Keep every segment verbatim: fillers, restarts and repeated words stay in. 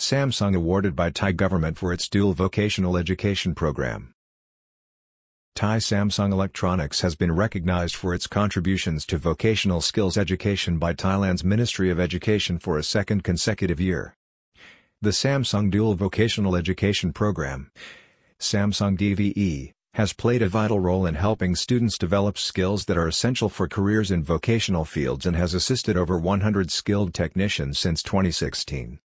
Samsung awarded by Thai government for its dual vocational education program. Thai Samsung Electronics has been recognized for its contributions to vocational skills education by Thailand's Ministry of Education for a second consecutive year. The Samsung Dual Vocational Education Program, Samsung D V E, has played a vital role in helping students develop skills that are essential for careers in vocational fields and has assisted over one hundred skilled technicians since twenty sixteen.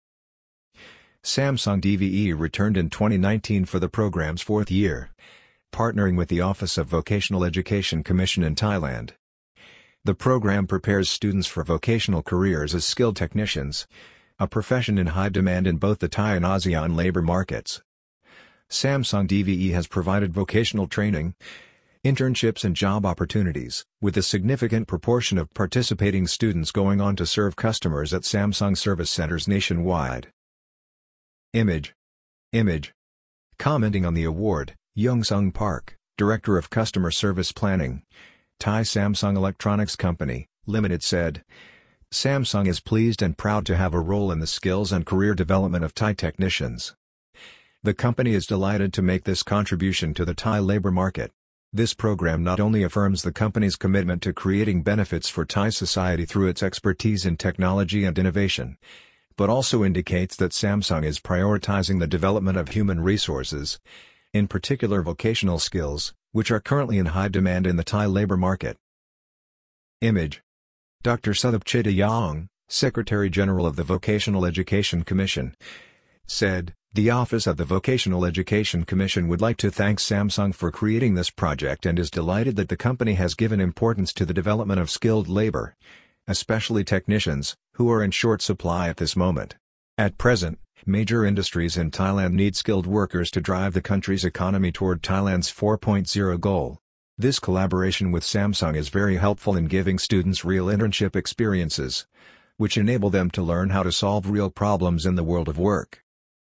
Samsung D V E returned in twenty nineteen for the program's fourth year, partnering with the Office of Vocational Education Commission in Thailand. The program prepares students for vocational careers as skilled technicians, a profession in high demand in both the Thai and ASEAN labor markets. Samsung D V E has provided vocational training, internships and job opportunities, with a significant proportion of participating students going on to serve customers at Samsung service centers nationwide. Image. Image. Commenting on the award, Young Sung Park, Director of Customer Service Planning, Thai Samsung Electronics Company, Limited said, "Samsung is pleased and proud to have a role in the skills and career development of Thai technicians. The company is delighted to make this contribution to the Thai labor market. This program not only affirms the company's commitment to creating benefits for Thai society through its expertise in technology and innovation, but also indicates that Samsung is prioritizing the development of human resources, in particular vocational skills, which are currently in high demand in the Thai labor market." Image. Doctor Suthop Chittayong, Secretary General of the Vocational Education Commission, said, "The Office of the Vocational Education Commission would like to thank Samsung for creating this project and is delighted that the company has given importance to the development of skilled labor, especially technicians, who are in short supply at this moment. At present, major industries in Thailand need skilled workers to drive the country's economy toward Thailand's four point oh goal. This collaboration with Samsung is very helpful in giving students real internship experiences, which enable them to learn how to solve real problems in the world of work."